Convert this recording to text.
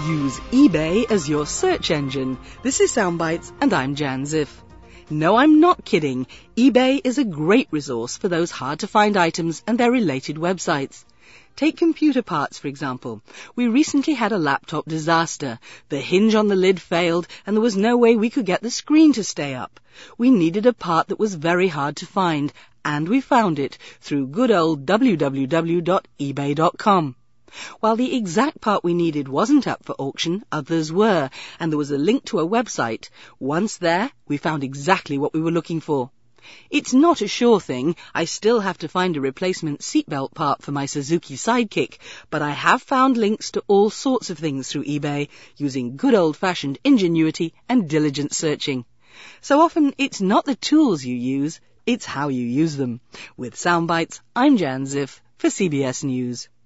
Use eBay as your search engine. This is Soundbites and I'm Jan Ziff. No, I'm not kidding. eBay is a great resource for those hard-to-find items and their related websites. Take computer parts, for example. We recently had a laptop disaster. The hinge on the lid failed and there was no way we could get the screen to stay up. We needed a part that was very hard to find, and we found it through good old www.ebay.com. While the exact part we needed wasn't up for auction, others were, and there was a link to a website. Once there, we found exactly what we were looking for. It's not a sure thing. I still have to find a replacement seatbelt part for my Suzuki Sidekick, but I have found links to all sorts of things through eBay using good old-fashioned ingenuity and diligent searching. So often, it's not the tools you use, it's how you use them. With Soundbites, I'm Jan Ziff for CBS News.